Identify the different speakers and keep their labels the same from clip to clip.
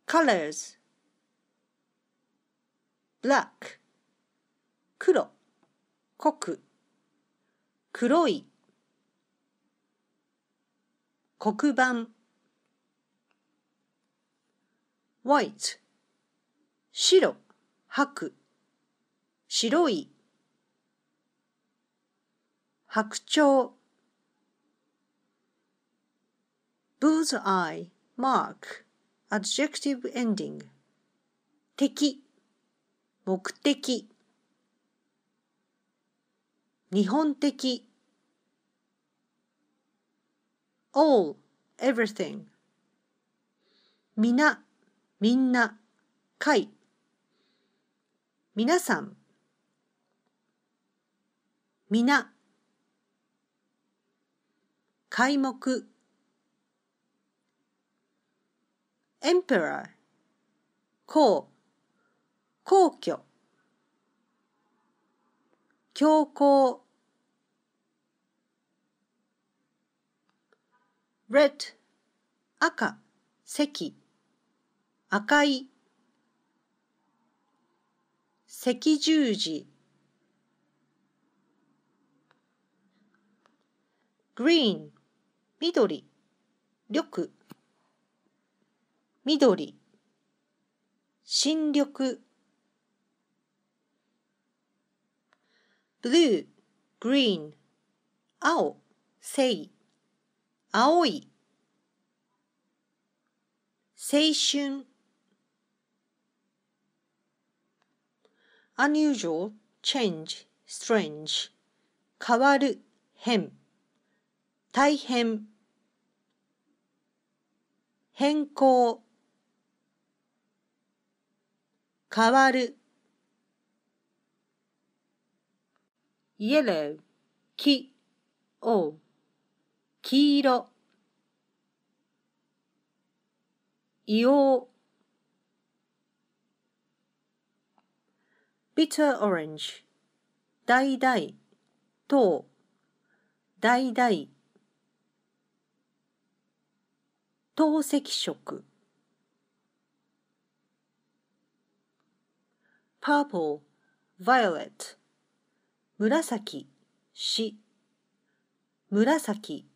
Speaker 1: colors black 黒濃く黒い黒板 white 白白白い白鳥 bullseye mark adjective ending 敵目的日本的 all everything 皆みんな会皆さん皆開目 emperor 皇皇居教皇 red 赤赤赤い赤十字 green 緑緑緑新緑 blue green 青青青い青春 unusual change strange 変わる変大変変更変わる yellow 黄青黄色硫黄 bitter orange 橙糖橙透析色 purple violet 紫紫紫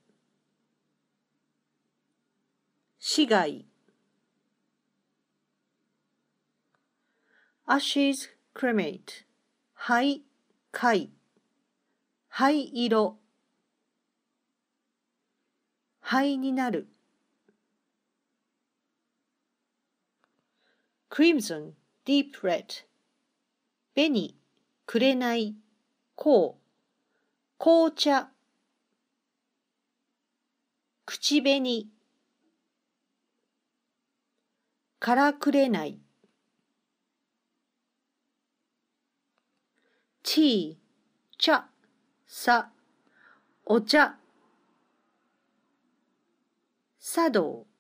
Speaker 1: 市街 ashes cremate 灰灰灰色灰になる crimson deep red 紅紅紅紅茶口紅からくれない tea 茶さお茶茶道